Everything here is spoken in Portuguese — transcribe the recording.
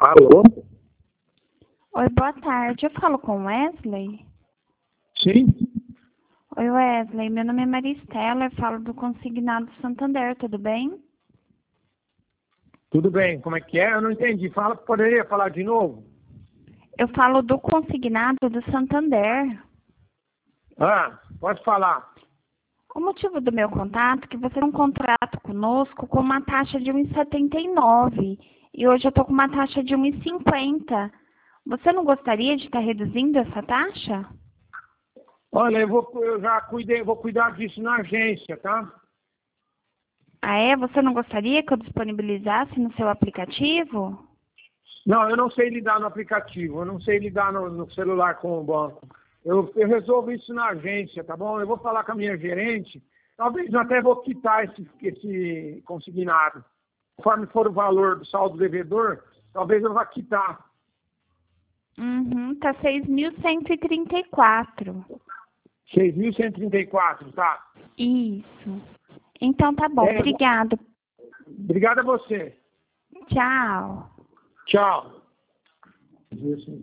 Alô? Oi, boa tarde. Eu falo com o Wesley? Sim? Oi, Wesley. Meu nome é Maristela. Eu falo do Consignado Santander, tudo bem? Tudo bem, como é que é? Eu não entendi. Poderia falar de novo? Eu falo do Consignado do Santander. Pode falar. O motivo do meu contato é que você tem um contrato conosco com uma taxa de 1,79 e hoje eu estou com uma taxa de 1,50. Você não gostaria de estar reduzindo essa taxa? Olha, eu já vou cuidar disso na agência, tá? Ah, é? Você não gostaria que eu disponibilizasse no seu aplicativo? Não, eu não sei lidar no aplicativo, eu não sei lidar no celular com o banco. Eu resolvo isso na agência, tá bom? Eu vou falar com a minha gerente, talvez eu até vou quitar esse consignado. Conforme for o valor do saldo devedor, talvez eu vá quitar. Tá 6.134. 6.134, tá? Isso. Então tá bom, obrigado. Obrigado a você. Tchau. Tchau.